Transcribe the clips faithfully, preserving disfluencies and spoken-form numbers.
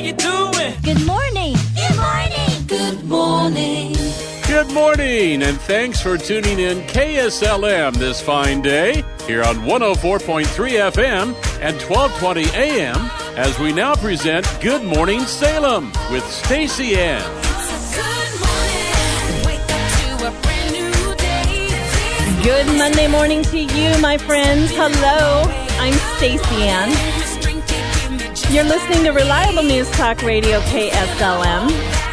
you doing? Good morning. Good morning. Good morning. Good morning, and thanks for tuning in K S L M this fine day here on one oh four point three F M and twelve twenty A M as we now present Good Morning Salem with Stacey Ann. Good Monday morning to you, my friends. Hello, I'm Stacey Ann. You're listening to Reliable News Talk Radio K S L M.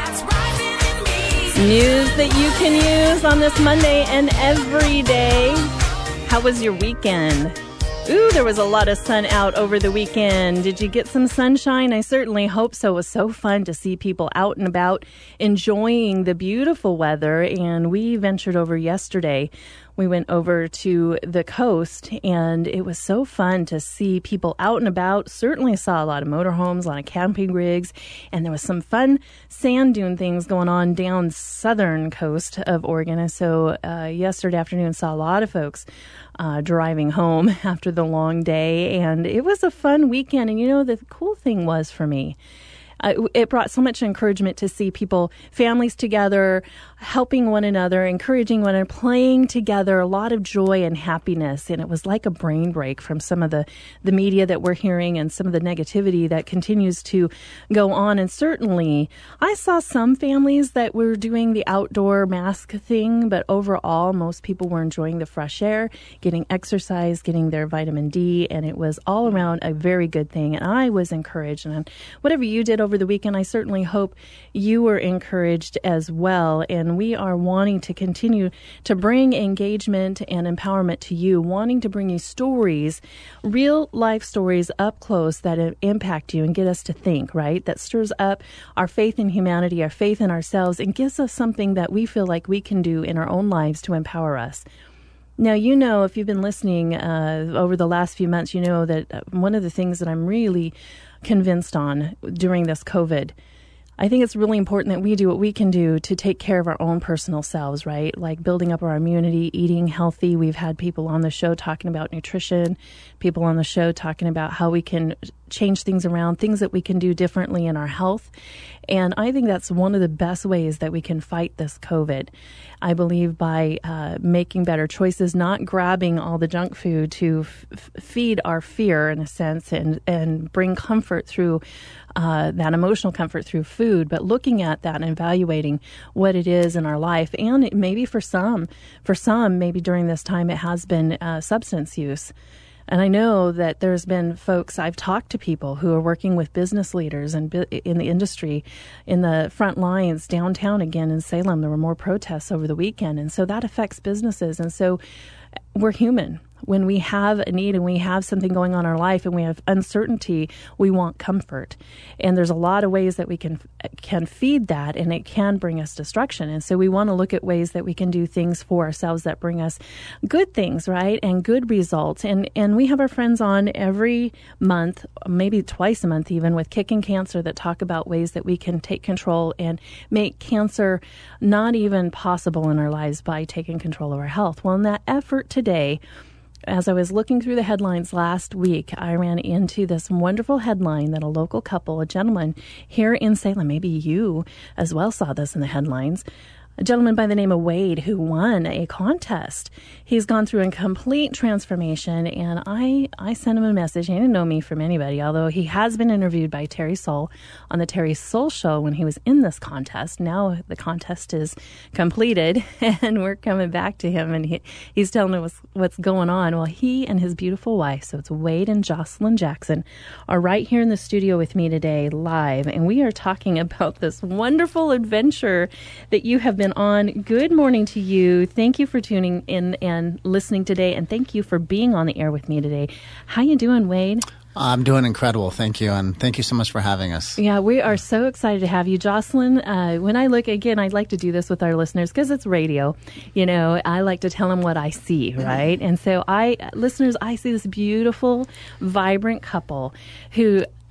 News that you can use on this Monday and every day. How was your weekend? Ooh, there was a lot of sun out over the weekend. Did you get some sunshine? I certainly hope so. It was so fun to see people out and about enjoying the beautiful weather. And we ventured over yesterday. We went over to the coast, and it was so fun to see people out and about. Certainly saw a lot of motorhomes, a lot of camping rigs, and there was some fun sand dune things going on down southern coast of Oregon. And so uh, yesterday afternoon saw a lot of folks uh, driving home after the long day, and it was a fun weekend. And you know, the cool thing was for me, Uh, it brought so much encouragement to see people, families together, helping one another, encouraging one another, playing together, a lot of joy and happiness. And it was like a brain break from some of the, the media that we're hearing and some of the negativity that continues to go on. And certainly, I saw some families that were doing the outdoor mask thing, but overall, most people were enjoying the fresh air, getting exercise, getting their vitamin D, and it was all around a very good thing. And I was encouraged. And whatever you did over the weekend, I certainly hope you were encouraged as well. And we are wanting to continue to bring engagement and empowerment to you, wanting to bring you stories, real life stories up close that impact you and get us to think, right? That stirs up our faith in humanity, our faith in ourselves, and gives us something that we feel like we can do in our own lives to empower us. Now, you know, if you've been listening uh, over the last few months, you know that one of the things that I'm really convinced on during this COVID, I think it's really important that we do what we can do to take care of our own personal selves, right? Like building up our immunity, eating healthy. We've had people on the show talking about nutrition, people on the show talking about how we can change things around, things that we can do differently in our health. And I think that's one of the best ways that we can fight this COVID. I believe by uh, making better choices, not grabbing all the junk food to f- feed our fear in a sense and, and bring comfort through uh, that emotional comfort through food, but looking at that and evaluating what it is in our life. And maybe for some, for some, maybe during this time, it has been uh, substance use. And I know that there's been folks, I've talked to people who are working with business leaders and in the industry, in the front lines downtown again in Salem. There were more protests over the weekend. And so that affects businesses. And so we're human. When we have a need and we have something going on in our life and we have uncertainty, we want comfort. And there's a lot of ways that we can can feed that, and it can bring us destruction. And so we want to look at ways that we can do things for ourselves that bring us good things, right, and good results. And and we have our friends on every month, maybe twice a month even, with Kicking Cancer that talk about ways that we can take control and make cancer not even possible in our lives by taking control of our health. Well, in that effort today, as I was looking through the headlines last week, I ran into this wonderful headline that a local couple, a gentleman here in Salem, maybe you as well saw this in the headlines, a gentleman by the name of Wade who won a contest. He's gone through a complete transformation, and I, I sent him a message. He didn't know me from anybody, although he has been interviewed by Terry Soul on the Terry Soul Show when he was in this contest. Now the contest is completed, and we're coming back to him, and he, he's telling us what's going on. Well, he and his beautiful wife, so it's Wade and Jocelyn Jackson, are right here in the studio with me today live, and we are talking about this wonderful adventure that you have been on. Good morning to you. Thank you for tuning in and listening today, and thank you for being on the air with me today. How you doing, Wade? I'm doing incredible. Thank you. And thank you so much for having us. Yeah, we are so excited to have you. Jocelyn, uh, when I look, again, I'd like to do this with our listeners because it's radio. You know, I like to tell them what I see, right? And so I, listeners, I see this beautiful, vibrant couple who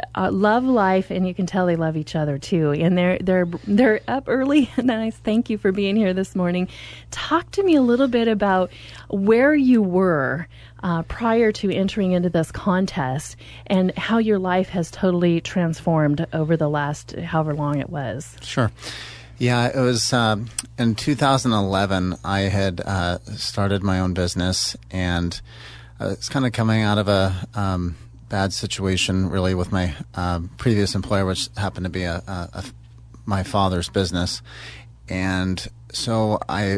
uh, love life, and you can tell they love each other too. And they're they're they're up early. Nice. Thank you for being here this morning. Talk to me a little bit about where you were uh, prior to entering into this contest, and how your life has totally transformed over the last however long it was. Sure. Yeah, it was um, in two thousand eleven. I had uh, started my own business, and uh, it's kind of coming out of a um, bad situation, really, with my um, previous employer, which happened to be a, a, a my father's business. And so I,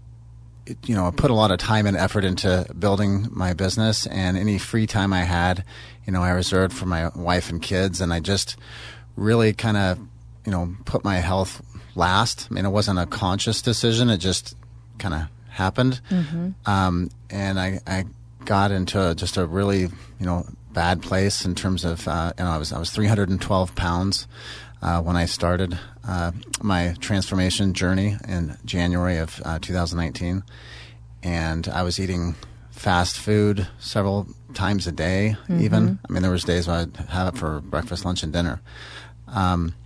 you know, I put a lot of time and effort into building my business, and any free time I had, you know, I reserved for my wife and kids, and I just really kind of, you know, put my health last. I mean, it wasn't a conscious decision. It just kind of happened. Mm-hmm. Um, and I, I got into a, just a really, you know, bad place in terms of, uh, you know, I was, I was three hundred twelve pounds, uh, when I started, uh, my transformation journey in January of, uh, two thousand nineteen. And I was eating fast food several times a day, mm-hmm. even. I mean, there was days when I'd have it for breakfast, lunch, and dinner. Um,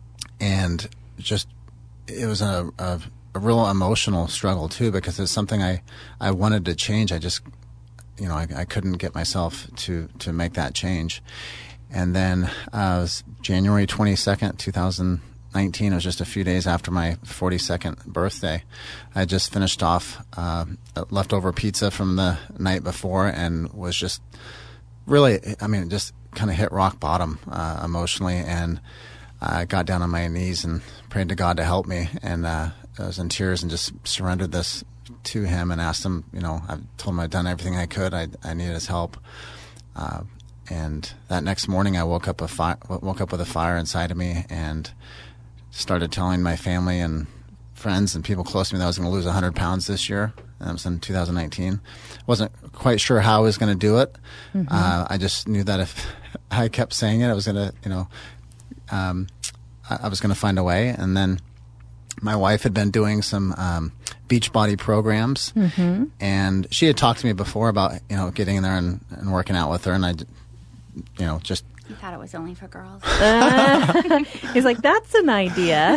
and just, it was a, a, a real emotional struggle too, because it's something I, I wanted to change. I just, you know, I, I couldn't get myself to, to make that change. And then, uh, it was January twenty-second, two thousand nineteen. It was just a few days after my forty-second birthday. I just finished off, uh, leftover pizza from the night before, and was just really, I mean, just kind of hit rock bottom, uh, emotionally. And I got down on my knees and prayed to God to help me, and uh, I was in tears and just surrendered this to Him and asked Him, you know, I told Him I'd done everything I could. I, I needed His help. Uh, and that next morning I woke up a fi- woke up with a fire inside of me, and started telling my family and friends and people close to me that I was going to lose one hundred pounds this year. And that was in two thousand nineteen. Wasn't quite sure how I was going to do it. Mm-hmm. Uh, I just knew that if I kept saying it, I was going to, you know, Um, I, I was going to find a way. And then my wife had been doing some um, Beachbody programs, mm-hmm. and she had talked to me before about, you know, getting in there and, and working out with her. And I, you know, just... You thought it was only for girls. Uh, he's like, that's an idea.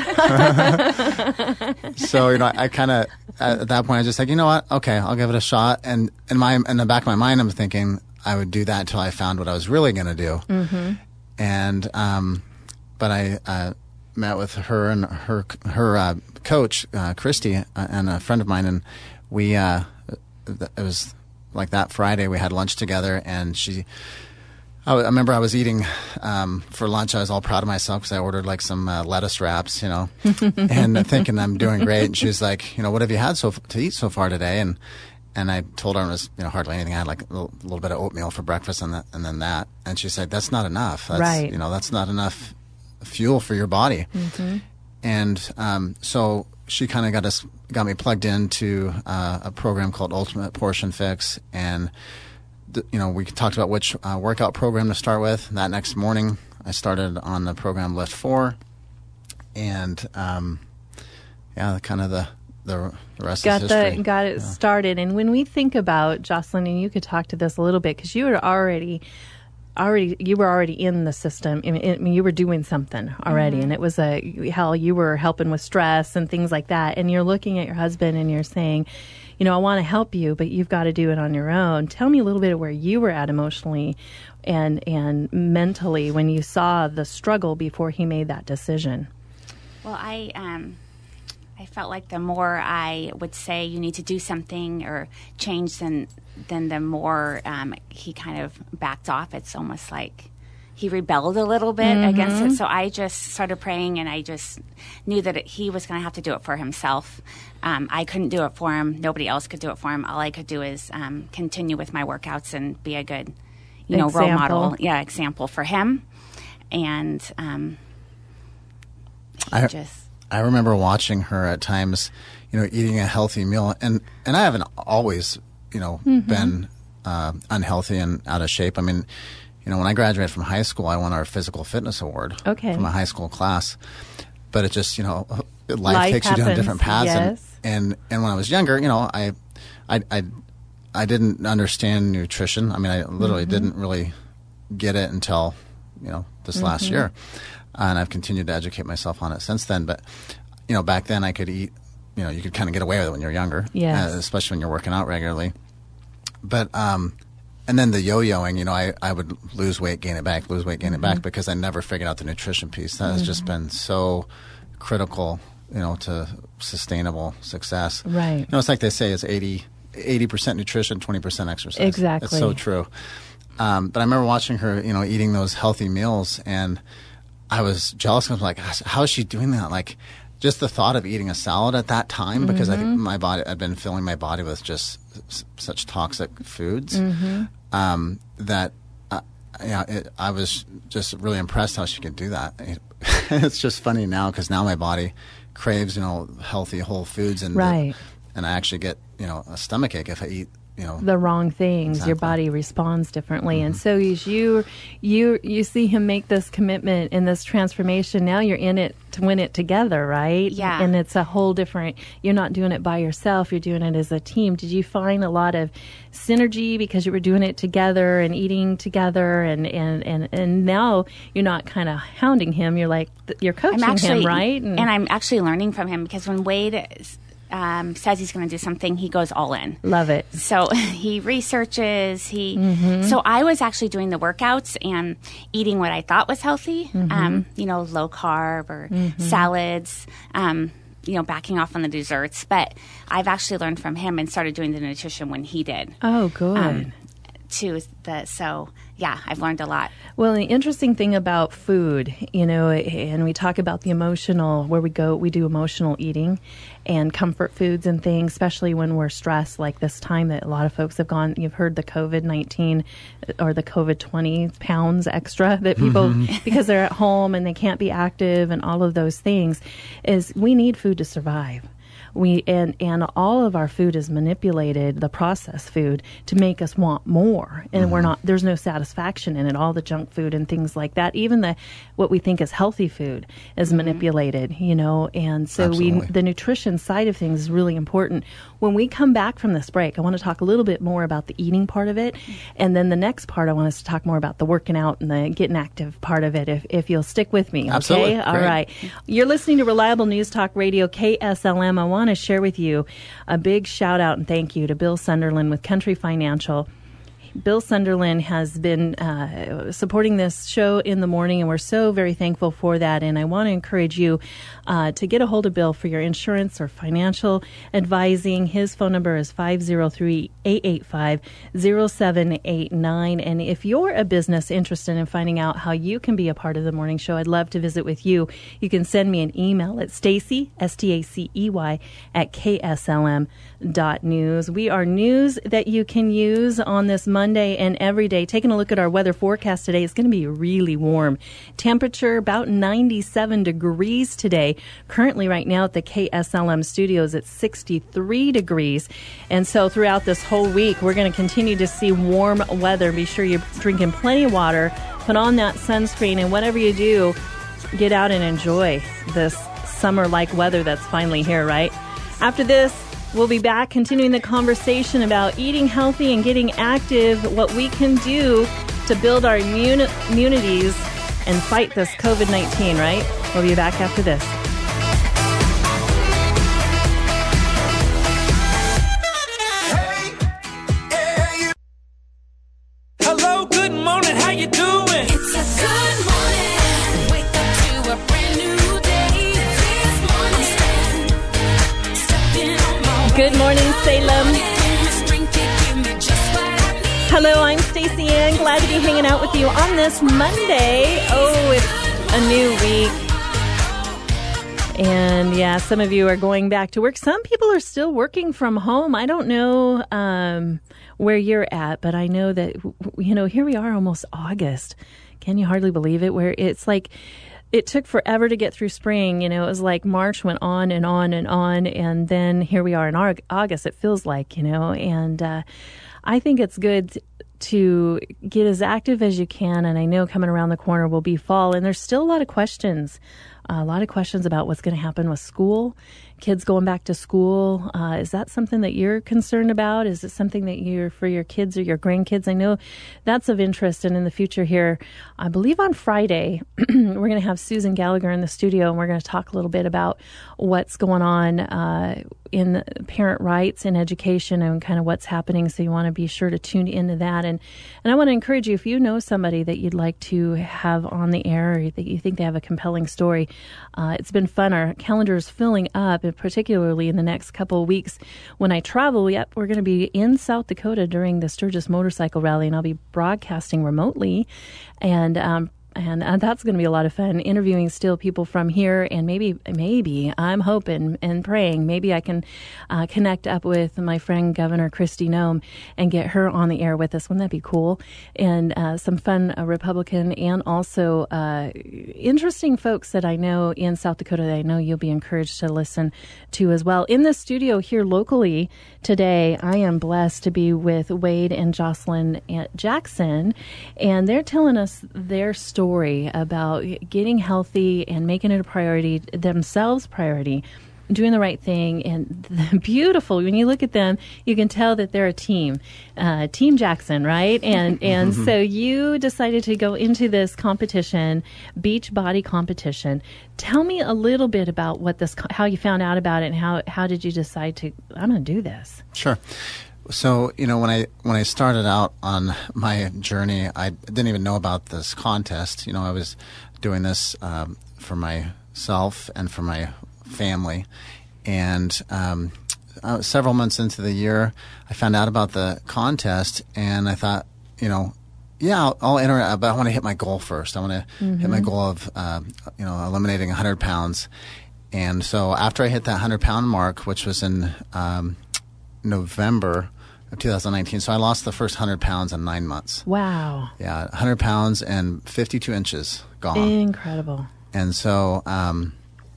So, you know, I, I kind of, at that point, I was just like, you know what? Okay, I'll give it a shot. And in my, in the back of my mind, I'm thinking I would do that until I found what I was really going to do. Mm-hmm. And, um... But I uh, met with her and her her uh, coach, uh, Christy, uh, and a friend of mine, and we uh, it was like that Friday we had lunch together, and she. I, I remember I was eating um, for lunch. I was all proud of myself because I ordered like some uh, lettuce wraps, you know, and thinking I'm doing great. And she was like, you know, what have you had so to eat so far today? And and I told her it was, you know, hardly anything. I had like a little, little bit of oatmeal for breakfast, and that, and then that. And she said, that's not enough. That's, right. You know, that's not enough fuel for your body. Mm-hmm. And um, so she kind of got us got me plugged into uh, a program called Ultimate Portion Fix, and th- you know, we talked about which uh, workout program to start with. That next morning I started on the program Lift four, and um, yeah, kind of the the, the rest got is history. The, got it yeah. started. And when we think about, Jocelyn, and you could talk to this a little bit, because you were already already you were already in the system. I mean, I mean you were doing something already, mm-hmm. and it was a how you were helping with stress and things like that. And you're looking at your husband and you're saying, you know, I want to help you, but you've got to do it on your own. Tell me a little bit of where you were at emotionally and and mentally when you saw the struggle before he made that decision. Well, I um I felt like the more I would say you need to do something or change, then then the more um, he kind of backed off. It's almost like he rebelled a little bit mm-hmm. against it. So I just started praying, and I just knew that it, he was going to have to do it for himself. Um, I couldn't do it for him. Nobody else could do it for him. All I could do is um, continue with my workouts and be a good, you know, example. role model, yeah, example for him. And um, I just. I remember watching her at times, you know, eating a healthy meal, and, and I haven't always, you know, mm-hmm. been uh, unhealthy and out of shape. I mean, you know, when I graduated from high school, I won our physical fitness award okay. from a high school class. But it just, you know, life, life takes happens. you down different paths. Yes. And, and and when I was younger, you know, I I I, I didn't understand nutrition. I mean, I literally mm-hmm. didn't really get it until, you know, this mm-hmm. last year. And I've continued to educate myself on it since then. But, you know, back then I could eat, you know, you could kind of get away with it when you're younger, yes. uh, especially when you're working out regularly. But, um, and then the yo-yoing, you know, I, I would lose weight, gain it back, lose weight, gain mm-hmm. it back, because I never figured out the nutrition piece. That mm-hmm. has just been so critical, you know, to sustainable success. Right. You know, it's like they say, it's eighty, eighty percent nutrition, twenty percent exercise. Exactly. It's so true. Um, but I remember watching her, you know, eating those healthy meals, and I was jealous. I was like, gosh, how is she doing that? Like, just the thought of eating a salad at that time, mm-hmm. because I think my body, I'd been filling my body with just s- such toxic foods, mm-hmm. um, that uh, yeah, it, I was just really impressed how she could do that. It, it's just funny now, because now my body craves, you know, healthy whole foods, and right. the, and I actually get, you know, a stomach ache if I eat, you know, the wrong things. Exactly. Your body responds differently. Mm-hmm. And so as you you you see him make this commitment and this transformation, now you're in it to win it together, right? Yeah. And it's a whole different, you're not doing it by yourself, you're doing it as a team. Did you find a lot of synergy because you were doing it together and eating together, and and and, and now you're not kind of hounding him, you're like, you're coaching I'm actually, him, right? And, and I'm actually learning from him, because when Wade Um, says he's going to do something, he goes all in. Love it. So he researches. He. Mm-hmm. So I was actually doing the workouts and eating what I thought was healthy. Mm-hmm. Um, you know, low carb or mm-hmm. salads. Um, you know, backing off on the desserts. But I've actually learned from him and started doing the nutrition when he did. Oh, good. Um, too. The so yeah, I've learned a lot. Well, the interesting thing about food, you know, and we talk about the emotional, where we go, we do emotional eating and comfort foods and things, especially when we're stressed, like this time that a lot of folks have gone, you've heard the COVID nineteen or the COVID twenty pounds extra that people, mm-hmm. because they're at home and they can't be active and all of those things, is we need food to survive. We and, and all of our food is manipulated, the processed food, to make us want more, and mm-hmm. we're not. There's no satisfaction in it. All the junk food and things like that, even the what we think is healthy food, is mm-hmm. manipulated. You know, and so Absolutely. we the nutrition side of things is really important. When we come back from this break, I want to talk a little bit more about the eating part of it, and then the next part I want us to talk more about the working out and the getting active part of it. If if you'll stick with me, okay? Absolutely. All Great. right. You're listening to Reliable News Talk Radio, K S L M. I want to share with you a big shout out and thank you to Bill Sunderland with Country Financial. Bill Sunderland has been uh, supporting this show in the morning, and we're so very thankful for that. And I want to encourage you uh, to get a hold of Bill for your insurance or financial advising. His phone number is five oh three, eight eight five, oh seven eight nine. And if you're a business interested in finding out how you can be a part of the morning show, I'd love to visit with you. You can send me an email at Stacey, S T A C E Y, at K S L M dot news. We are news that you can use on this Monday and every day. Taking a look at our weather forecast today, it's going to be really warm. Temperature about ninety-seven degrees today. Currently right now at the K S L M studios, it's sixty-three degrees. And so throughout this whole week, we're going to continue to see warm weather. Be sure you're drinking plenty of water, put on that sunscreen, and whatever you do, get out and enjoy this summer-like weather that's finally here, right? After this, we'll be back continuing the conversation about eating healthy and getting active, what we can do to build our immune- immunities and fight this COVID nineteen, right? We'll be back after this. Hello, good morning, how you doing? It's a good morning. Wake up to a brand new day. This morning, stepping on my way. Good morning, Salem. Hello, I'm Stacey Ann. Glad to be hanging out with you on this Monday. Oh, it's a new week. And yeah, some of you are going back to work. Some people are still working from home. I don't know um, where you're at, but I know that, you know, here we are almost August. Can you hardly believe it? Where it's like, it took forever to get through spring. You know, it was like March went on and on and on. And then here we are in August, it feels like, you know, and uh, I think it's good to get as active as you can. And I know coming around the corner will be fall. And there's still a lot of questions, a lot of questions about what's going to happen with school. kids going back to school. Uh, is that something that you're concerned about? Is it something that you're for your kids or your grandkids? I know that's of interest. And in the future here, I believe on Friday, we're going to have Susan Gallagher in the studio, and we're going to talk a little bit about what's going on uh, in parent rights in education and kind of what's happening. So you want to be sure to tune into that. And, and I want to encourage you, if you know somebody that you'd like to have on the air or that you think they have a compelling story, uh, it's been fun. Our calendar is filling up, and particularly in the next couple of weeks when I travel. Yep, we're going to be in South Dakota during the Sturgis Motorcycle Rally, and I'll be broadcasting remotely. And um, And uh, that's going to be a lot of fun, interviewing still people from here. And maybe, maybe, I'm hoping and praying, maybe I can uh, connect up with my friend Governor Kristi Noem and get her on the air with us. Wouldn't that be cool? And uh, some fun uh, Republican and also uh, interesting folks that I know in South Dakota that I know you'll be encouraged to listen to as well. In the studio here locally today, I am blessed to be with Wade and Jocelyn Jackson, and they're telling us their story story about getting healthy and making it a priority, themselves priority, doing the right thing. And beautiful, when you look at them, you can tell that they're a team, uh, Team Jackson, right? And and so you decided to go into this competition, beach body competition. Tell me a little bit about what this, how you found out about it, and how how did you decide to, I'm going to do this? Sure. So, you know, when I when I started out on my journey, I didn't even know about this contest. You know, I was doing this um, for myself and for my family. And um, uh, several months into the year, I found out about the contest, and I thought, you know, yeah, I'll, I'll enter it, but I want to hit my goal first. I want to mm-hmm. hit my goal of, uh, you know, eliminating one hundred pounds. And so after I hit that one hundred pound mark, which was in um, November of two thousand nineteen, so I lost the first one hundred pounds in nine months. Wow. Yeah, one hundred pounds and fifty-two inches gone. Incredible. And so um,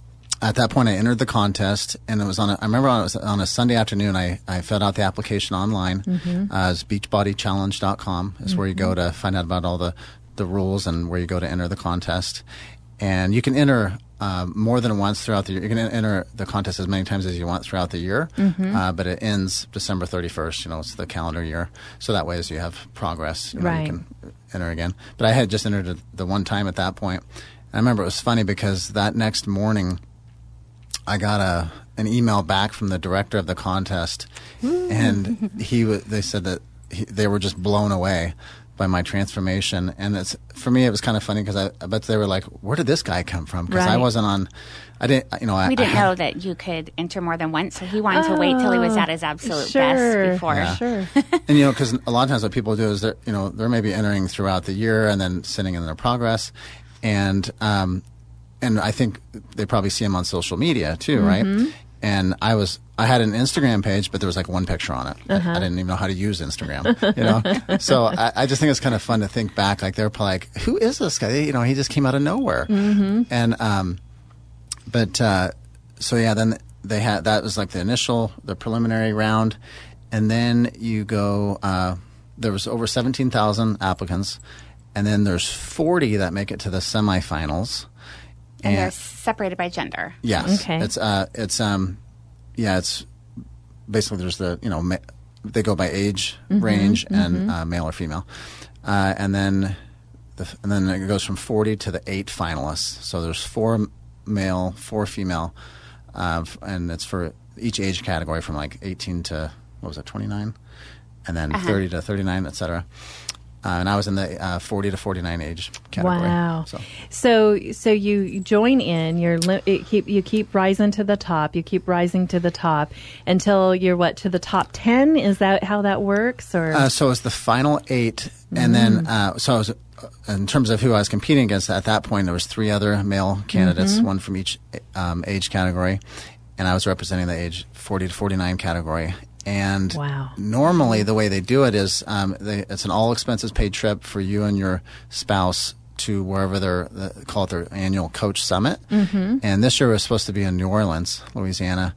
at that point, I entered the contest, and it was on a, I remember it was on a Sunday afternoon. I, I filled out the application online. Mm-hmm. Uh, it's beach body challenge dot com is mm-hmm. where you go to find out about all the, the rules and where you go to enter the contest. And you can enter uh, more than once throughout the year. You can enter the contest as many times as you want throughout the year, mm-hmm. uh, but it ends December thirty-first. You know, it's the calendar year. So that way, as you have progress, you know, right. you can enter again. But I had just entered it the one time at that point. I remember it was funny because that next morning, I got a an email back from the director of the contest, and he w- they said that he, they were just blown away by my transformation. And it's, for me, it was kind of funny because I, I bet they were like, where did this guy come from? Because right. I wasn't on, I didn't, you know, I We didn't I, know that you could enter more than once, so he wanted oh, to wait till he was at his absolute sure. best before. Yeah. Sure. And, you know, because a lot of times what people do is they're, you know, they're maybe entering throughout the year and then sitting in their progress. And, um, and I think they probably see him on social media too, mm-hmm. right? And I was, I had an Instagram page, but there was like one picture on it. Uh-huh. I, I didn't even know how to use Instagram, you know? So I, I just think it's kind of fun to think back. Like they're probably like, who is this guy? You know, he just came out of nowhere. Mm-hmm. And, um, but, uh, so yeah, then they had, that was like the initial, the preliminary round. And then you go, uh, there was over seventeen thousand applicants. And then there's forty that make it to the semifinals. And, and they're separated by gender. Yes. Okay. It's, uh, it's, um, yeah, it's basically there's the, you know, ma- they go by age mm-hmm, range mm-hmm. and uh, male or female. Uh, and then the, and then it goes from forty to the eight finalists. So there's four male, four female, uh, and it's for each age category from like eighteen to, what was it, twenty-nine? And then uh-huh. thirty to thirty-nine, et cetera. Uh, and I was in the uh, forty to forty-nine age category. Wow! So, so, so you join in. You're li- it keep you keep rising to the top. You keep rising to the top until you're what, to the top ten? Is that how that works? Or uh, so it's the final eight, and mm. then uh, so I was, uh, in terms of who I was competing against at that point, there was three other male candidates, mm-hmm. one from each um, age category, and I was representing the age forty to forty-nine category. And wow. normally the way they do it is um, they, it's an all expenses paid trip for you and your spouse to wherever they're, they call it their annual coach summit. Mm-hmm. And this year was supposed to be in New Orleans, Louisiana,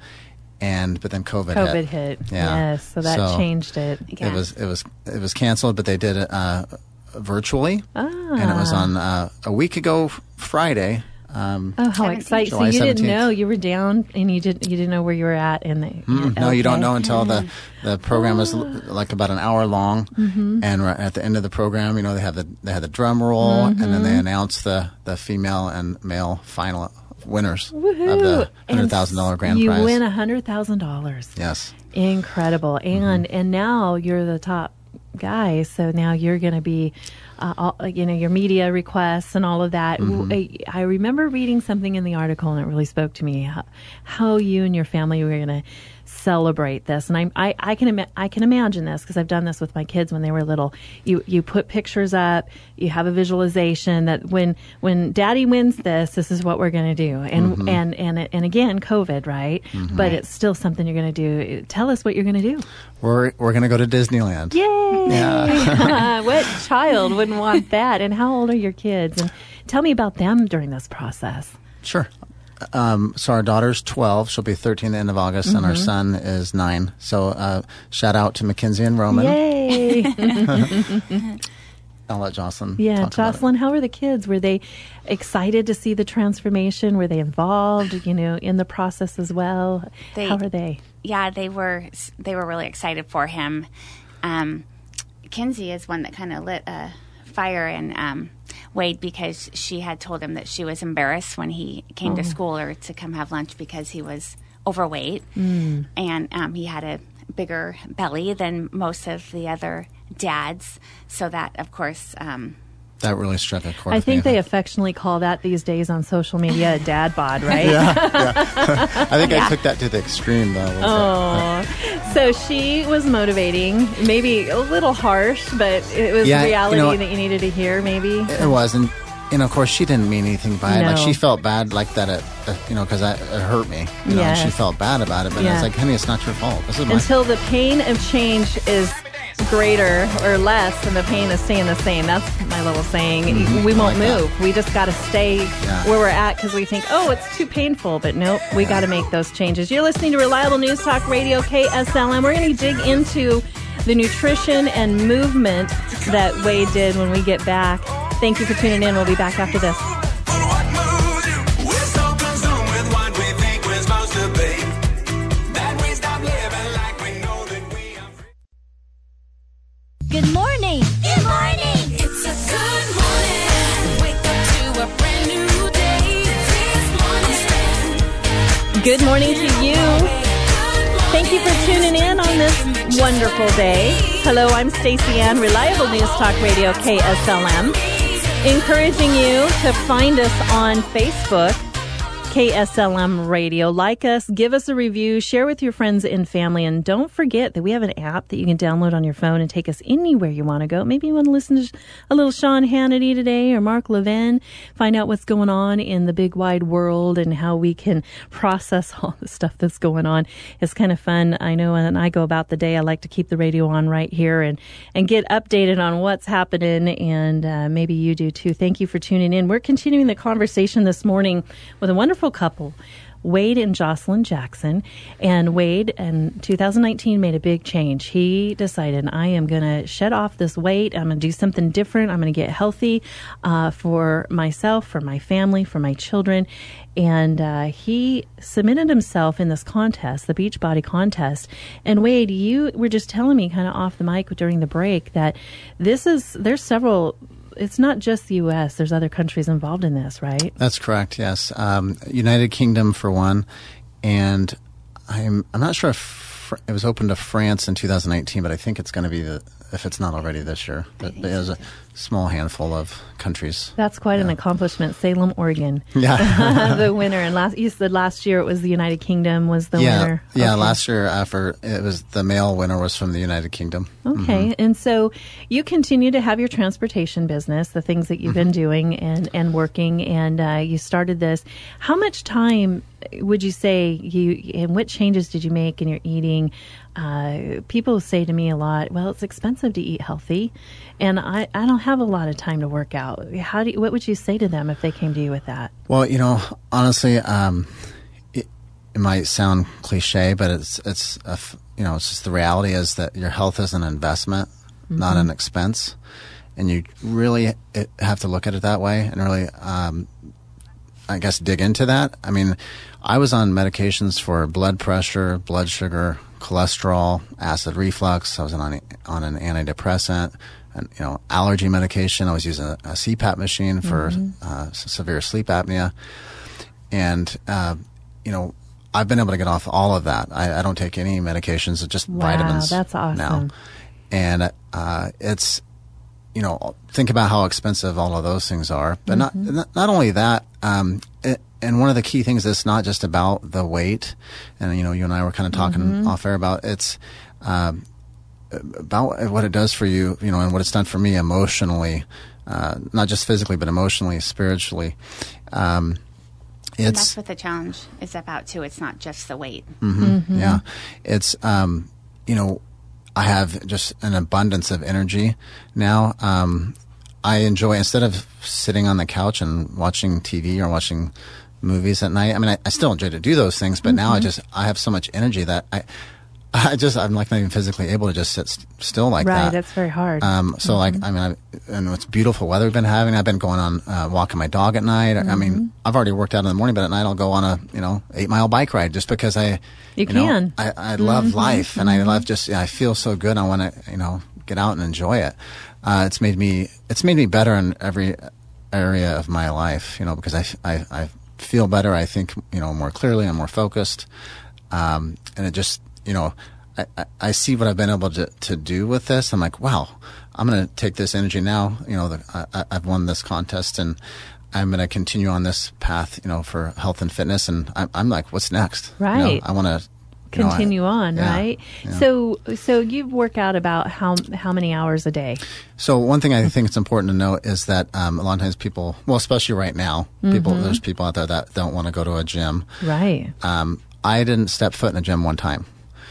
and but then COVID, COVID hit. hit. Yeah. Yes, so that so changed it. Yeah. It was it was it was canceled, but they did it uh, virtually, ah. and it was on uh, a week ago Friday. Um, Oh, how seventeenth. exciting! So July you didn't seventeenth. know you were down, and you didn't you didn't know where you were at, and they, Mm, No, you don't okay. know until the, the program is l- like about an hour long, Mm-hmm. and right at the end of the program, you know, they have the they have the drum roll, and then they announce the, the female and male final winners Woohoo! of the And hundred thousand dollar grand you prize. win a hundred thousand dollars. Yes, Incredible, and Mm-hmm. and now you're the top guy. So now you're going to be, uh, all, you know, your media requests and all of that. Mm-hmm. I, I remember reading something in the article, and it really spoke to me how, how you and your family were going to celebrate this. And I, I, I can ima- I can imagine this because I've done this with my kids when they were little. You you put pictures up, you have a visualization that when when Daddy wins this, this is what we're going to do. And Mm-hmm. and and and again, COVID, right? But it's still something you're going to do. Tell us what you're going to do. we're we're gonna go to Disneyland. Yay! Yeah. What child wouldn't want that? And how old are your kids? And tell me about them during this process. Sure. Um, so our daughter's twelve. She'll be thirteen at the end of August, and Mm-hmm. our son is nine. So uh, shout out to Mackenzie and Roman. Yay! I'll let Jocelyn. Yeah, talk about it. Jocelyn, how were the kids? Were they excited to see the transformation? Were they involved, you know, in the process as well? They- how are they? Yeah, they were they were really excited for him. Um, Kinsey is one that kind of lit a fire in um, Wade because she had told him that she was embarrassed when he came to school or to come have lunch because he was overweight and um, he had a bigger belly than most of the other dads. So that, of course, um, That really struck a chord. I with think me. they affectionately call that these days on social media a dad bod, right? I think I took that to the extreme, though. Was Oh, so she was motivating, maybe a little harsh, but it was Yeah, you reality know- that you needed to hear, maybe. It was, and you know, of course, she didn't mean anything by it. Like No. she felt bad, like that. It, uh, you know, because it hurt me. You know, and she Yes. felt bad about it. But Yeah. it's like, honey, it's not your fault. This is my. Until the pain of change is greater or less than the pain of staying the same. That's my little saying. Mhm. We I won't like that. move. We just got to stay Yeah. where we're at because we think, oh, it's too painful. But nope, we got to make those changes. You're listening to Reliable News Talk Radio, K S L M. We're going to dig into the nutrition and movement that Wade did when we get back. Thank you for tuning in. We'll be back after this. What moves you? We're so consumed with what we think we're supposed to be that we stop living like we know that we are free. Good morning. Good morning. It's a good morning. Wake up to a brand new day. This morning. Good morning to you. Thank you for tuning in on this wonderful day. Hello, I'm Stacey Ann, Reliable News Talk Radio, K S L M. Encouraging you to find us on Facebook, K S L M Radio. Like us, give us a review, share with your friends and family, and don't forget that we have an app that you can download on your phone and take us anywhere you want to go. Maybe you want to listen to a little Sean Hannity today or Mark Levin, find out what's going on in the big wide world and how we can process all the stuff that's going on. It's kind of fun. I know when I go about the day, I like to keep the radio on right here and, and get updated on what's happening, and uh, maybe you do too. Thank you for tuning in. We're continuing the conversation this morning with a wonderful couple, Wade and Jocelyn Jackson. And Wade in two thousand nineteen made a big change. He decided, I am going to shed off this weight. I'm going to do something different. I'm going to get healthy uh, for myself, for my family, for my children. And uh, he submitted himself in this contest, the Beachbody contest. And Wade, you were just telling me kind of off the mic during the break that this is, there's several, it's not just the U S, there's other countries involved in this, right? That's correct. Yes, um, United Kingdom for one, and I'm I'm not sure if fr- it was open to France in two thousand nineteen, but I think it's going to be the if it's not already this year. But there's a small handful of countries. That's quite an accomplishment. Salem, Oregon. Yeah. The winner. And last, you said last year it was the United Kingdom was the yeah, winner. yeah. Okay. Last year, after it was the male winner was from the United Kingdom. Okay. And so you continue to have your transportation business, the things that you've been doing and, and working, and uh, you started this. How much time would you say you, and what changes did you make in your eating? Uh, people say to me a lot, well, it's expensive to eat healthy, and I, I don't have a lot of time to work out. How do you, what would you say to them if they came to you with that? Well, you know, honestly, um, it, it might sound cliche, but it's it's a f you know, it's just the reality is that your health is an investment, mm-hmm. not an expense, and you really it, have to look at it that way. And really, um, I guess, dig into that. I mean, I was on medications for blood pressure, blood sugar, cholesterol, acid reflux. I was on on an antidepressant, and you know, allergy medication. I was using a, a C PAP machine for mm-hmm. uh, severe sleep apnea, and uh, you know, I've been able to get off all of that. I, I don't take any medications, just wow, vitamins. That's awesome. Now, and uh, it's, you know, think about how expensive all of those things are. But mm-hmm. not not only that. Um, it, And one of the key things is not just about the weight, and you know, you and I were kind of talking mm-hmm. off air about it's um, about what it does for you, you know, and what it's done for me emotionally, uh, not just physically, but emotionally, spiritually. Um, it's and that's what the challenge is about too. It's not just the weight. Mm-hmm, mm-hmm. Yeah, it's um, you know, I have just an abundance of energy now. Um, I enjoy, instead of sitting on the couch and watching T V or watching movies at night. I mean, I, I still enjoy to do those things, but mm-hmm. now I just, I have so much energy that I, I just, I'm like not even physically able to just sit st- still like right, that. Right, that's very hard. Um, so mm-hmm. like, I mean, I, and it's beautiful weather we've been having. I've been going on, uh, walking my dog at night. Mm-hmm. I mean, I've already worked out in the morning, but at night I'll go on a, you know, eight mile bike ride just because I, you, you can. Know, I, I love mm-hmm. life and mm-hmm. I love just, I feel so good. I want to, you know, get out and enjoy it. Uh, it's made me, it's made me better in every area of my life, you know, because I, I, I feel better. I think, you know, more clearly. I'm more focused. Um, and it just, you know, I, I, I see what I've been able to, to do with this. I'm like, wow, I'm going to take this energy now. You know, the, I, I've won this contest and I'm going to continue on this path, you know, for health and fitness. And I'm, I'm like, what's next? Right. You know, I want to continue know, I, on, yeah, right? Yeah. So, so you work out about how how many hours a day? So one thing I think it's important to note is that um, a lot of times people, well, especially right now, mm-hmm. people there's people out there that don't want to go to a gym. Right. Um, I didn't step foot in a gym one time.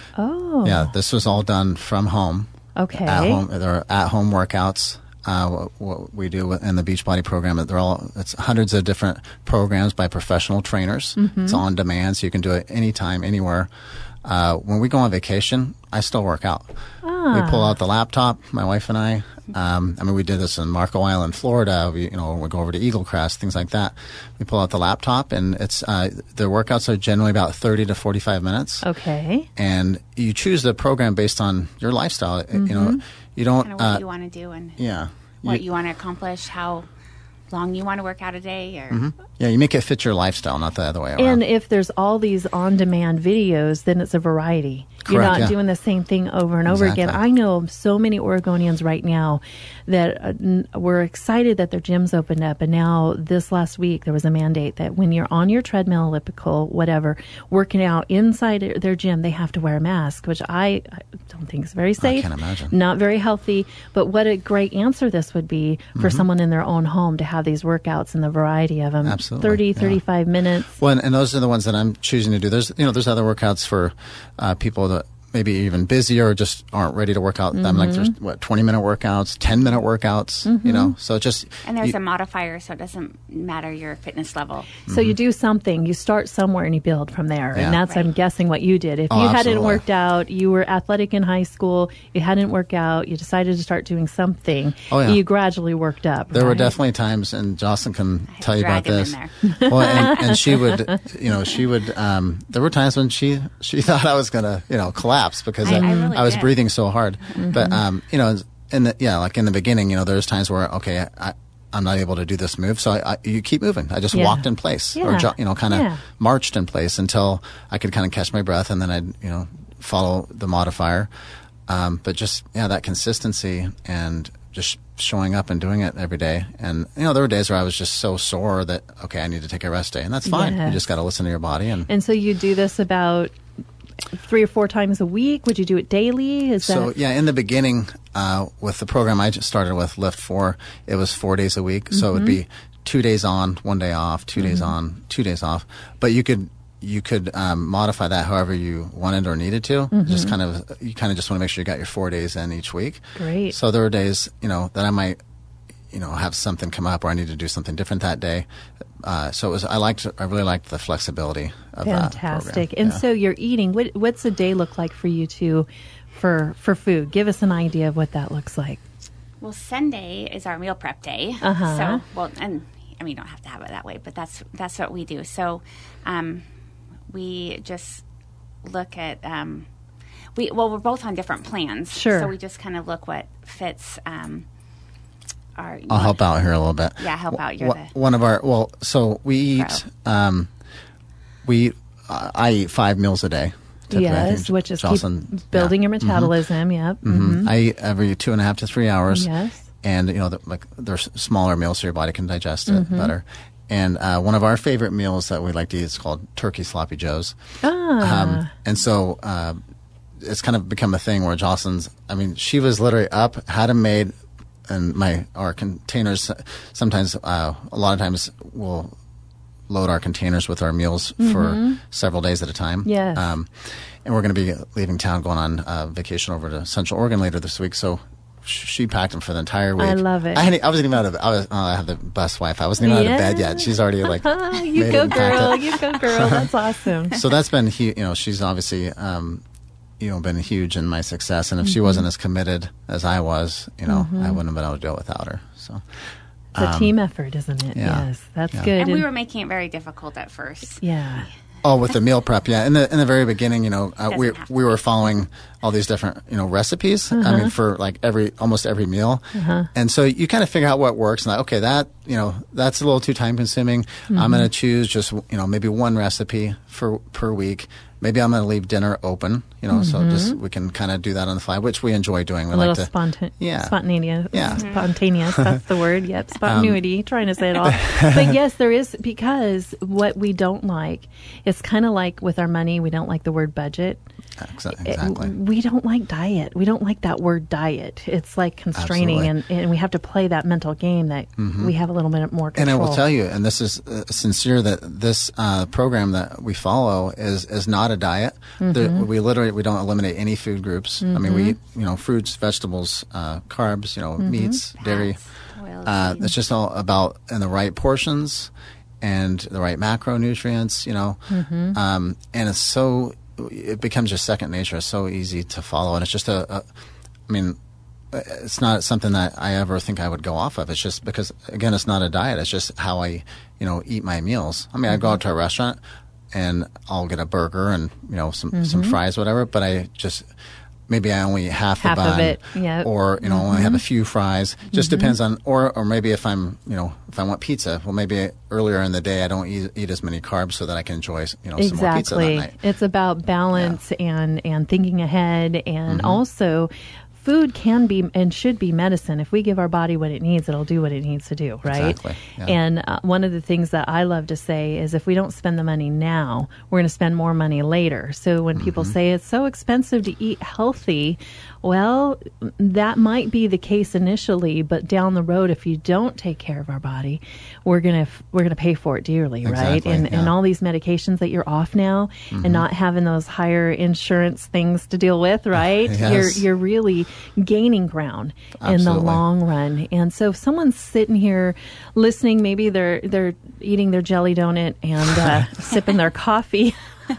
Oh. Yeah, this was all done from home. Okay. At home, there are at-home workouts. Uh, what, what we do in the Beachbody program, they're all, it's hundreds of different programs by professional trainers. Mm-hmm. It's on demand, so you can do it anytime, anywhere. Uh, when we go on vacation, I still work out. Ah. We pull out the laptop, my wife and I. Um, I mean, we did this in Marco Island, Florida. We, you know, we go over to Eagle Crest, things like that. We pull out the laptop, and it's uh, the workouts are generally about thirty to forty-five minutes. Okay. And you choose the program based on your lifestyle. Mm-hmm. You know, you don't. Kind of what uh, you want to do and yeah, what you, you want to accomplish, how long you want to work out a day, or mm-hmm. yeah, you make it fit your lifestyle, not the other way around. And if there's all these on-demand videos, then it's a variety. Correct, You're not yeah. doing the same thing over and over exactly. again. I know so many Oregonians right now that uh, n- were excited that their gyms opened up, and now this last week there was a mandate that when you're on your treadmill, elliptical, whatever, working out inside their gym, they have to wear a mask, which I, I don't think is very safe. I can't imagine. Not very healthy. But what a great answer this would be for mm-hmm. someone in their own home to have these workouts and the variety of them. Absolutely. thirty, yeah. thirty-five minutes. Well, and, and those are the ones that I'm choosing to do. There's, you know, there's other workouts for uh, people that maybe even busier or just aren't ready to work out. Mm-hmm. I'm like, there's what, twenty minute workouts, ten minute workouts, mm-hmm. you know, so just. And there's you, a modifier, so it doesn't matter your fitness level. So mm-hmm. you do something, you start somewhere and you build from there. Yeah. And that's, right. I'm guessing, what you did. If oh, you absolutely. hadn't worked out, you were athletic in high school, you hadn't worked out, you decided to start doing something, oh, yeah. you gradually worked up. There right? were definitely times, and Jocelyn can I tell you about this. In there. Well, and, and she would, you know, she would, um, there were times when she, she thought I was going to, you know, collapse because I, I, I, really I was did. breathing so hard. Mm-hmm. But, um, you know, in the, yeah, like in the beginning, you know, there's times where, okay, I, I'm not able to do this move. So I, I, you keep moving. I just yeah. walked in place yeah. or, jo- you know, kind of yeah. marched in place until I could kind of catch my breath, and then I'd, you know, follow the modifier. Um, but just, yeah, that consistency and just showing up and doing it every day. And, you know, there were days where I was just so sore that, okay, I need to take a rest day. And that's fine. Yes. You just got to listen to your body. And, and so you do this about three or four times a week? Would you do it daily? Is so, that... yeah, in the beginning, uh, with the program I just started with, Lift four, it was four days a week. Mm-hmm. So it would be two days on, one day off, two mm-hmm. days on, two days off. But you could... You could um, modify that however you wanted or needed to. Mm-hmm. Just kind of, you kind of just want to make sure you got your four days in each week. Great. So there were days, you know, that I might, you know, have something come up or I need to do something different that day. Uh, so it was, I liked, I really liked the flexibility of that program. Fantastic. And yeah. so you're eating. What, what's a day look like for you two, for for food? Give us an idea of what that looks like. Well, Sunday is our meal prep day. Uh-huh. So, well, and I mean, you don't have to have it that way, but that's that's what we do. So um, we just look at um, we well, we're both on different plans, Sure. So we just kind of look what fits. Um, our, I'll help out here a little bit. Yeah, help out. You're Wha- the One of our, well, so we eat, um, we, eat, uh, I eat five meals a day. typically. I Yes, think which is Jocelyn- keep building yeah. your metabolism. Yep. Mhm. I eat every two and a half to three hours. Yes. And, you know, the, like they're s- smaller meals so your body can digest it Mm-hmm. better. And uh, one of our favorite meals that we like to eat is called turkey sloppy joes. Ah. Um, and so uh, it's kind of become a thing where Jocelyn's, I mean, she was literally up, had them made, and my our containers, sometimes, uh, a lot of times we'll load our containers with our meals for several days at a time. Yes. Um, and we're going to be leaving town, going on uh, vacation over to Central Oregon later this week. So sh- she packed them for the entire week. I love it. I, hadn't, I wasn't even out of. I was. Oh, I have the best wife. I wasn't even out of bed Yeah. yet. She's already like. Ah, you made go, it and packed girl. it. You go, girl. That's awesome. So that's been, hu- you know, she's obviously, um, you know, been huge in my success. And if Mm-hmm. she wasn't as committed as I was, you know, I wouldn't have been able to do it without her. So. It's a team effort, isn't it? yeah. Yes, that's Yeah. good. and we And- were making it very difficult at first. yeah. Oh, with the meal prep, yeah. In the in the very beginning, you know, uh, we Doesn't have to we were be. following all these different, you know, recipes. I Uh-huh. mean, for like every almost every meal, and so you kind of figure out what works. And like, okay, that you know, that's a little too time consuming. Mm-hmm. I'm going to choose just you know maybe one recipe for per week. Maybe I'm going to leave dinner open. You know, so just we can kind of do that on the fly, which we enjoy doing. We A like little to, spontan- yeah. spontaneous. Yeah. Spontaneous, that's the word. Yep. Um, Spontaneity, trying to say it all. But yes, there is, because what we don't like, it's kind of like with our money, we don't like the word budget. Exa- It- exactly. we don't like diet. We don't like that word diet. It's like constraining, and, Absolutely. and we have to play that mental game that we have a little bit more And control. I will tell you, and this is uh, sincere, that this uh, program that we follow is is not a diet. Mm-hmm. The, we literally we don't eliminate any food groups. I mean, we eat you know fruits, vegetables, uh, carbs, you know Mm-hmm. meats, dairy. oils, Uh, it's just all about in the right portions and the right macronutrients. You know, Mm-hmm. um, and it's so it becomes just second nature. It's so easy to follow, and it's just a. a I mean. It's not something that I ever think I would go off of. It's just because, again, it's not a diet. It's just how I, you know, eat my meals. I mean, I go out to a restaurant and I'll get a burger and, you know, some, some fries, whatever, but I just, maybe I only eat half, Half a of bun. it, yep. Or, you know, only have a few fries. Just depends on, or, or maybe if I'm, you know, if I want pizza, well, maybe earlier in the day I don't eat, eat as many carbs so that I can enjoy, you know, some more pizza that Exactly. night. It's about balance and, and thinking ahead, and Mm-hmm. also food can be and should be medicine. If we give our body what it needs, it'll do what it needs to do, right? Exactly, yeah. And uh, one of the things that I love to say is, if we don't spend the money now, we're going to spend more money later. So when people Mm-hmm. say it's so expensive to eat healthy, well, that might be the case initially, but down the road, if you don't take care of our body, we're gonna we're gonna pay for it dearly, right? Exactly, And and yeah. all these medications that you're off now, Mm-hmm. and not having those higher insurance things to deal with, right? Yes. You're you're really gaining ground in the Absolutely. long run. And so if someone's sitting here listening, maybe they're they're eating their jelly donut and uh, sipping their coffee.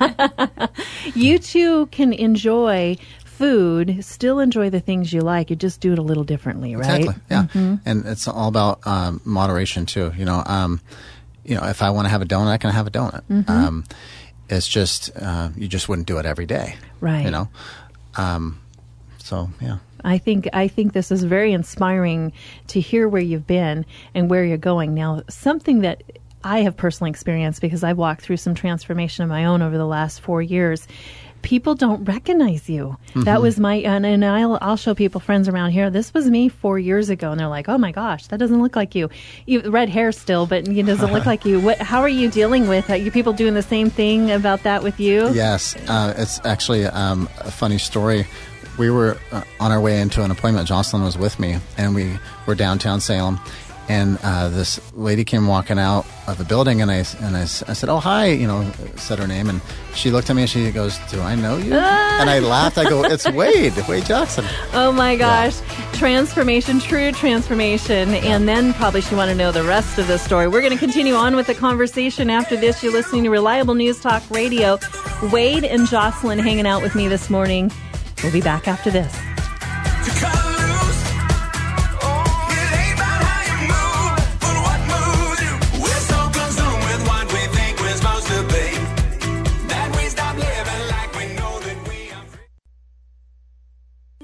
You too can enjoy food, still enjoy the things you like. You just do it a little differently, right? Exactly. Yeah. And it's all about um, moderation too. You know, um, you know, if I want to have a donut, I can have a donut. Um, it's just uh, you just wouldn't do it every day, Right. You know. Um, so yeah. I think I think this is very inspiring to hear where you've been and where you're going. Now, something that I have personally experienced, because I've walked through some transformation of my own over the last four years. People don't recognize you. That was my, and, and I'll, I'll show people, friends around here, this was me four years ago. And they're like, oh my gosh, that doesn't look like you. You red hair still, but it doesn't look like you. What, how are you dealing with, are you people doing the same thing about that with you? Yes, uh, it's actually um, a funny story. We were uh, on our way into an appointment. Jocelyn was with me, and we were downtown Salem. And uh, this lady came walking out of the building, and I and I, s- I said, "Oh, hi," you know, said her name, and she looked at me and she goes, "Do I know you?" And I laughed. I go, "It's Wade, Wade Jackson." Oh my gosh. Transformation, true transformation. And then probably she want to know the rest of the story. We're going to continue on with the conversation after this. You're listening to Reliable News Talk Radio. Wade and Jocelyn hanging out with me this morning. We'll be back after this. To cut loose. It ain't about how you move, but what moves you.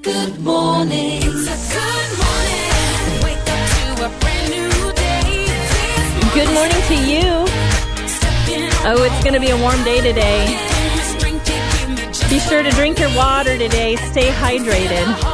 Good morning. It's a good morning. Wake up to a brand new day. This Good morning to you. Oh, it's going to be a warm day today. Be sure to drink your water today. Stay hydrated.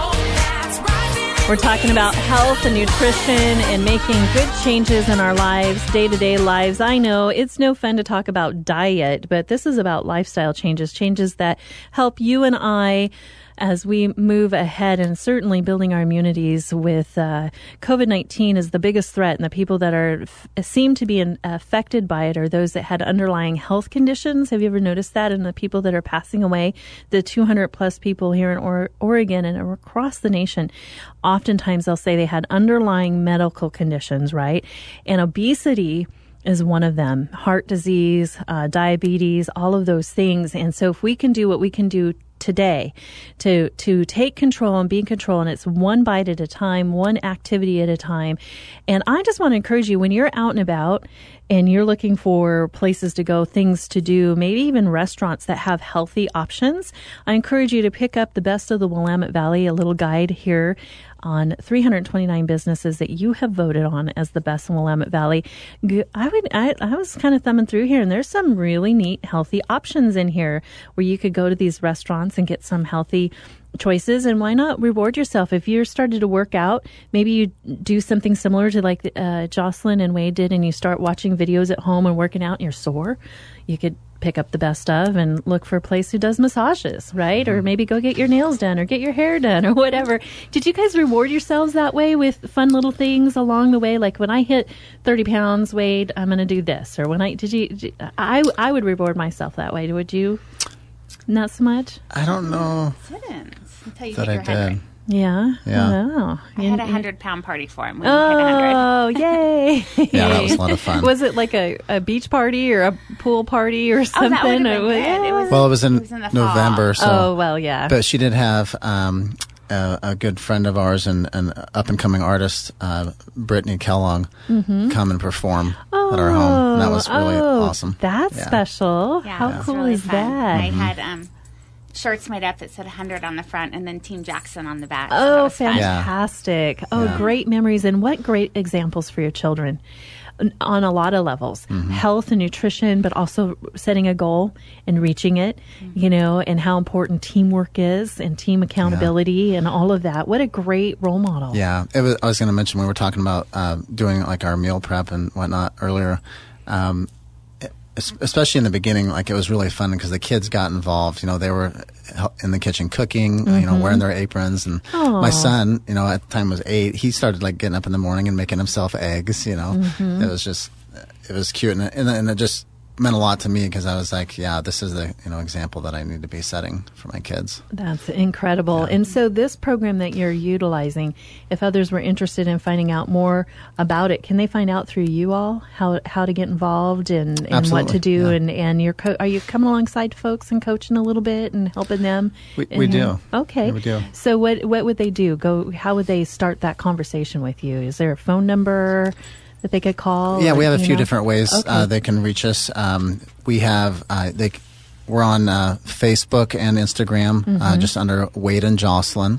We're talking about health and nutrition and making good changes in our lives, day-to-day lives. I know it's no fun to talk about diet, but this is about lifestyle changes, changes that help you and I as we move ahead, and certainly building our immunities with uh, COVID nineteen is the biggest threat. And the people that are f- seem to be in, affected by it are those that had underlying health conditions. Have you ever noticed that? And the people that are passing away, the two hundred plus people here in or- Oregon and across the nation, oftentimes they'll say they had underlying medical conditions, right? And obesity is one of them. Heart disease, uh, diabetes, all of those things. And so if we can do what we can do today to to take control and be in control, and it's one bite at a time, one activity at a time. And I just want to encourage you, when you're out and about and you're looking for places to go, things to do, maybe even restaurants that have healthy options, I encourage you to pick up the Best of the Willamette Valley, a little guide here on three hundred twenty-nine businesses that you have voted on as the best in Willamette Valley. I would, I, I was kind of thumbing through here, and there's some really neat, healthy options in here where you could go to these restaurants and get some healthy choices. And why not reward yourself? If you're started to work out, maybe you do something similar to like uh, Jocelyn and Wade did, and you start watching videos at home and working out and you're sore. You could pick up the Best of and look for a place who does massages, right? Or maybe go get your nails done or get your hair done or whatever. Did you guys reward yourselves that way with fun little things along the way? Like when I hit thirty pounds, Wade, I'm going to do this. Or when I, did you, did, I, I would reward myself that way. Would you? Not so much? I don't know Sit-ins until you that hit I your hundred. did. Yeah. Yeah. Oh, I had a hundred pound party for him. We Oh, hit yay. Yeah, that was a lot of fun. Was it like a, a beach party or a pool party or Oh, something? that would have been Or was- good. It was, Well, it was in, it was in the fall. November, so. Oh, well, yeah. But she did have um, a, a good friend of ours and an up and coming artist, uh, Brittany Kellogg, come and perform at our home. And that was really oh, awesome. That's Yeah. special. Yeah, How it was cool really is fun. that? I had um, shirts made up that said one hundred on the front and then Team Jackson on the back. So that Oh, was fun. Yeah. fantastic. Oh, Yeah. great memories. And what great examples for your children n- on a lot of levels. Health and nutrition, but also setting a goal and reaching it, you know, and how important teamwork is and team accountability and all of that. What a great role model. Yeah, it was, I was going to mention we were talking about uh, doing like our meal prep and whatnot earlier. Um, es- especially in the beginning, like it was really fun because the kids got involved. You know, they were hel- in the kitchen cooking, you know, wearing their aprons. And Aw. my son, you know, at the time was eight. He started like getting up in the morning and making himself eggs. You know, it was just, it was cute, and it, and, it- and it just meant a lot to me because I was like, yeah, this is the you know example that I need to be setting for my kids. That's incredible. And so this program that you're utilizing, if others were interested in finding out more about it, can they find out through you all how how to get involved and, and what to Absolutely, do? yeah. And, and you're co- are you coming alongside folks and coaching a little bit and helping them? We- in we here? do. Okay. Yeah, we do. So what what would they do? Go? How would they start that conversation with you? Is there a phone number that they could call? Yeah, or, we have a you few know? different ways Okay. uh, they can reach us. Um, we have uh, they c- we're on uh, Facebook and Instagram, Mm-hmm. uh, just under Wade and Jocelyn.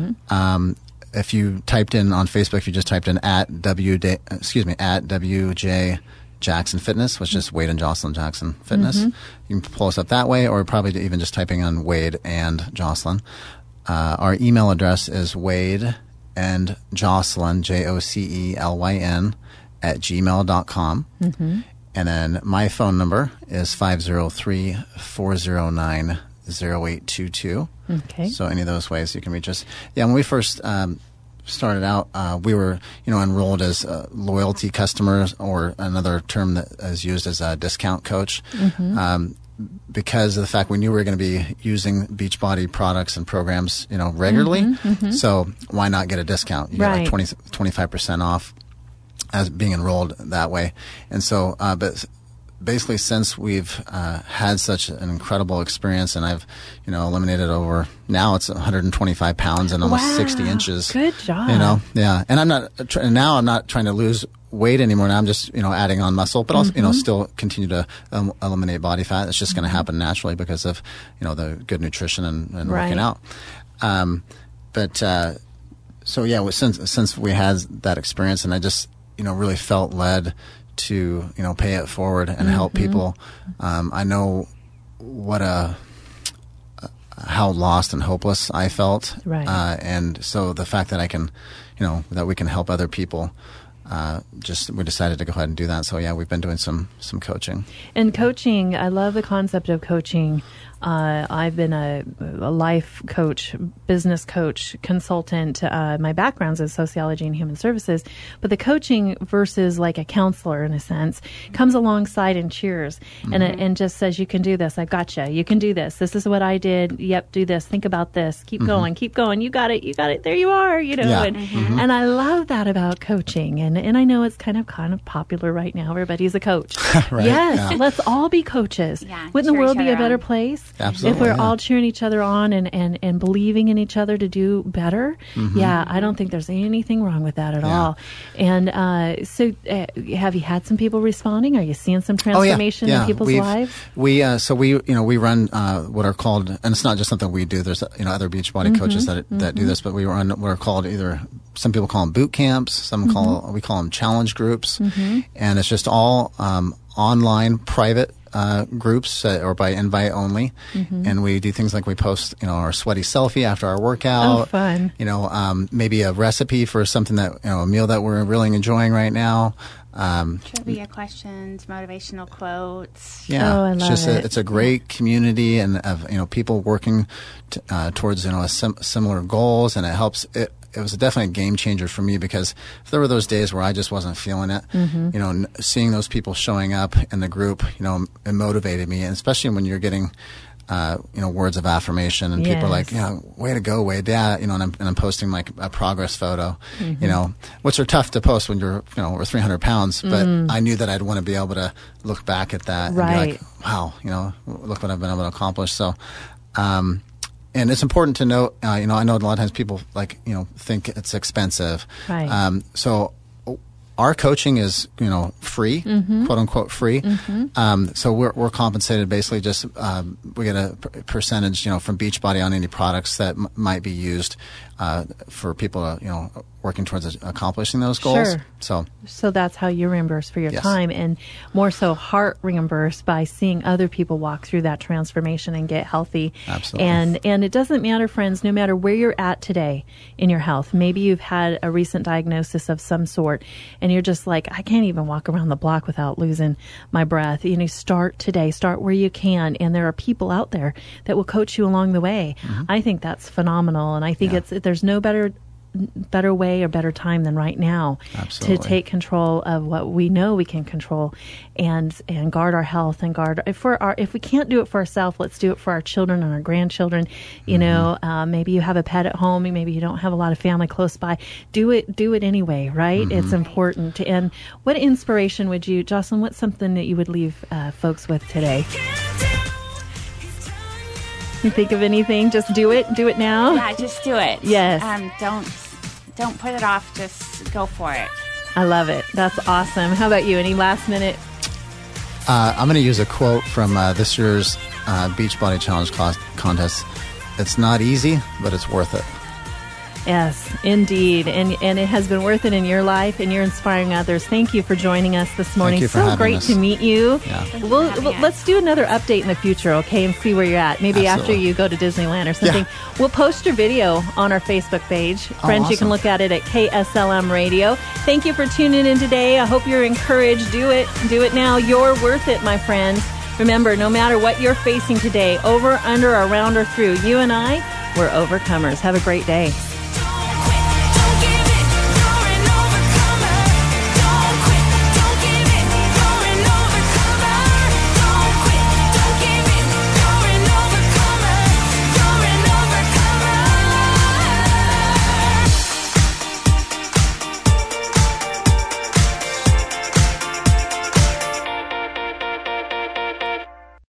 Um, if you typed in on Facebook, if you just typed in at W D, excuse me, at W J Jackson Fitness, which is Wade and Jocelyn Jackson Fitness, Mm-hmm. you can pull us up that way, or probably even just typing on Wade and Jocelyn. Uh, our email address is Wade and Jocelyn, J O C E L Y N, at gmail dot com. Mm-hmm. And then my phone number is five oh three, four oh nine, oh eight two two. Okay. So any of those ways you can reach us. Yeah, when we first um, started out, uh, we were, you know, enrolled as uh, loyalty customers, or another term that is used as a discount coach. Mm-hmm. Um, because of the fact we knew we were going to be using Beachbody products and programs, you know, regularly. So why not get a discount? You get Right. like twenty, twenty-five percent off as being enrolled that way. And so, uh, but basically since we've uh, had such an incredible experience, and I've, you know, eliminated over, now it's one hundred twenty-five pounds and almost Wow. sixty inches. Good job. You know, yeah. And I'm not, tr- now I'm not trying to lose weight anymore. Now I'm just, you know, adding on muscle, but also, you know, still continue to um, eliminate body fat. It's just going to happen naturally because of, you know, the good nutrition and, and Right. working out. Um, but uh, so yeah, since since we had that experience, and I just you know really felt led to you know pay it forward and mm-hmm. help people. Um, I know what a how lost and hopeless I felt, right? Uh, and so the fact that I can, you know, that we can help other people. Uh, just we decided to go ahead and do that. So yeah, we've been doing some some coaching. And coaching, I love the concept of coaching. Uh, I've been a, a life coach, business coach, consultant. Uh, my background's in sociology and human services, but the coaching versus like a counselor in a sense comes alongside and cheers mm-hmm. and and just says, you can do this. I've got you. You can do this. This is what I did. Yep. Do this. Think about this. Keep mm-hmm. going. Keep going. You got it. You got it. There you are. You know. Yeah. And, mm-hmm. and I love that about coaching. And and I know it's kind of kind of popular right now. Everybody's a coach. Right. Yes. Yeah. Let's all be coaches. Yeah, Wouldn't the world be a better on. place? Absolutely, if we're yeah. all cheering each other on and, and, and believing in each other to do better, mm-hmm. yeah, I don't think there's anything wrong with that at yeah. all. And uh, so, uh, have you had some people responding? Are you seeing some transformation oh, yeah. Yeah. in people's We've, lives? We uh, so we you know we run uh, what are called, and it's not just something we do. There's you know other Beachbody mm-hmm. coaches that that mm-hmm. do this, but we run what are called either some people call them boot camps, some mm-hmm. call we call them challenge groups, mm-hmm. and it's just all um, online private. Uh, groups uh, or by invite only, mm-hmm. and we do things like we post, you know, our sweaty selfie after our workout. Oh, fun! You know, um, maybe a recipe for something that you know, a meal that we're really enjoying right now. Um, Trivia questions, motivational quotes. Yeah, oh, I it's love just it. A, it's a great community and of you know people working t- uh, towards you know a sim- similar goals, and it helps. It, it was definitely a game changer for me because if there were those days where I just wasn't feeling it, mm-hmm. you know, n- seeing those people showing up in the group, you know, it motivated me, and especially when you're getting. Uh, you know, words of affirmation, and yes. people are like, you know, way to go, way dad, you know, and I'm, and I'm posting like a progress photo, mm-hmm. you know, which are tough to post when you're, you know, over three hundred pounds, but mm. I knew that I'd want to be able to look back at that right. and be like, wow, you know, look what I've been able to accomplish. So, um, and it's important to note, uh, you know, I know a lot of times people like, you know, think it's expensive. Right. Um, so our coaching is, you know, free, mm-hmm. quote unquote free. Mm-hmm. Um, so we're, we're compensated basically just, um, we get a p- percentage, you know, from Beachbody on any products that m- might be used, uh, for people, uh, you know, working towards accomplishing those goals. Sure. So, so that's how you reimburse for your yes. time, and more so heart reimburse by seeing other people walk through that transformation and get healthy. Absolutely. And and it doesn't matter, friends, no matter where you're at today in your health. Maybe you've had a recent diagnosis of some sort and you're just like, I can't even walk around the block without losing my breath. You know, start today, start where you can. And there are people out there that will coach you along the way. Mm-hmm. I think that's phenomenal. And I think yeah. it's, there's no better better way or better time than right now Absolutely. to take control of what we know we can control and and guard our health and guard if we're our if we can't do it for ourselves, let's do it for our children and our grandchildren. You mm-hmm. know, uh, maybe you have a pet at home, maybe you don't have a lot of family close by. Do it do it anyway, right? Mm-hmm. It's important. And what inspiration would you, Jocelyn, what's something that you would leave uh, folks with today? You think of anything? Just do it. Do it now. Yeah, just do it. Yes. Um, don't don't put it off. Just go for it. I love it. That's awesome. How about you? Any last minute? Uh, I'm going to use a quote from uh, this year's uh, Beachbody Challenge class- contest. It's not easy, but it's worth it. Yes, indeed. And and it has been worth it in your life, and you're inspiring others. Thank you for joining us this morning. Thank you for so having great us. to meet you. Yeah. Thank you We'll, for having we'll- us. let's do another update in the future, okay, and see where you're at. Maybe Absolutely. after you go to Disneyland or something. Yeah. We'll post your video on our Facebook page. Friends, you can awesome. look at it at K S L M Radio. Thank you for tuning in today. I hope you're encouraged. Do it. Do it now. You're worth it, my friends. Remember, no matter what you're facing today, over, under, around, or through, you and I, we're overcomers. Have a great day.